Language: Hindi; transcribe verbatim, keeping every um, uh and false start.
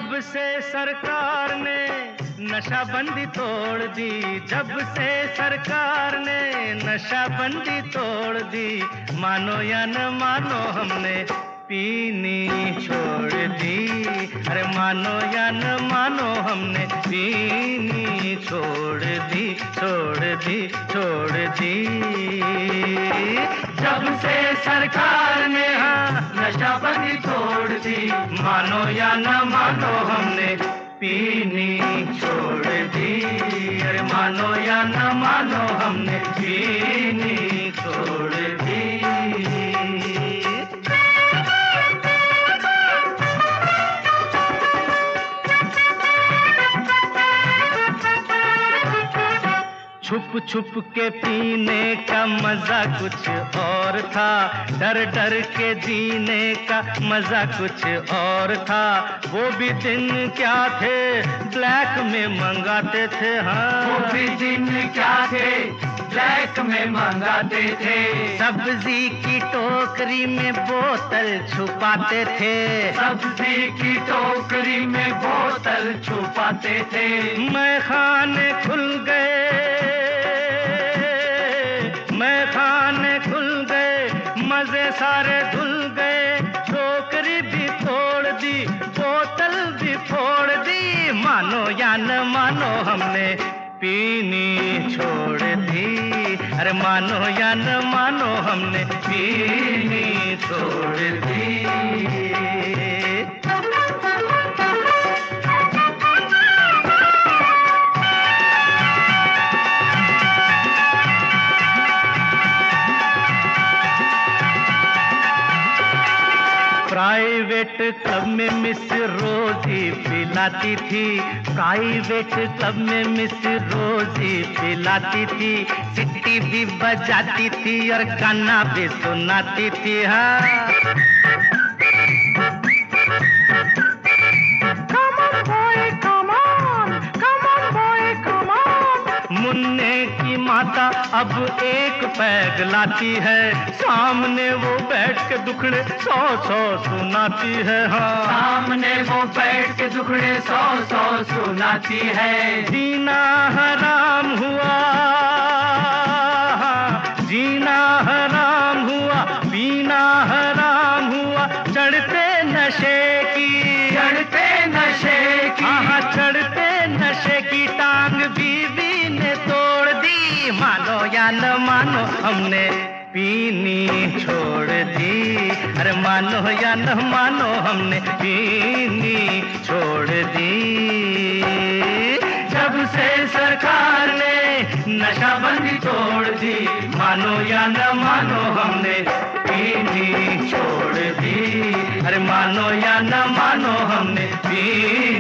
जब से सरकार ने नशाबंदी तोड़ दी, जब से सरकार ने नशाबंदी तोड़ दी, मानो या न मानो हमने पीनी छोड़ दी। अरे मानो या न मानो हमने पीनी छोड़ दी, छोड़ दी, छोड़ दी। जब से सरकार ने हाँ नशाबंदी तोड़ दी, मानो या न मानो हमने पीनी छोड़ दी। अरे मानो या न मानो हमने पीनी छोड़ दी। छुप छुप के पीने का मजा कुछ और था, डर डर के जीने का मजा कुछ और था। वो भी दिन क्या थे ब्लैक में मंगाते थे, हाँ वो भी दिन क्या थे ब्लैक में मंगाते थे। सब्जी की टोकरी में बोतल छुपाते थे, सब्जी की टोकरी में बोतल छुपाते थे। मैं खाने खुल गए, मैं खाने खुल गए, मजे सारे धुल गए। टोकरी भी तोड़ दी, बोतल भी फोड़ दी, मानो या न मानो हमने पीनी छोड़ दी। अरे मानो या न मानो हमने पीनी छोड़ दी। प्राइवेट क्लब में मिस रोजी पिलाती थी, प्राइवेट क्लब में मिस रोजी पिलाती थी। सिटी भी बजाती थी और गाना भी सुनाती थी, हाँ मुन्ने की माता अब एक पैग लाती है, सामने वो बैठ के दुखड़े सौ सौ सुनाती है, हाँ सामने वो बैठ के दुखड़े सौ सौ सुनाती है। जीना हराम हुआ, जीना हराम हुआ, पीना हराम हुआ, चढ़ते नशे की, चढ़ते नशे की, हाँ चढ़ते नशे की टांग बीवी ने तोड़ दी। मानो या न मानो हमने पीनी छोड़ दी। अरे मानो या न मानो हमने पीनी छोड़ दी। जब से सरकार ने नशाबंदी तोड़ दी, मानो या न मानो हमने पीनी छोड़ दी। अरे मानो या न मानो हमने पीनी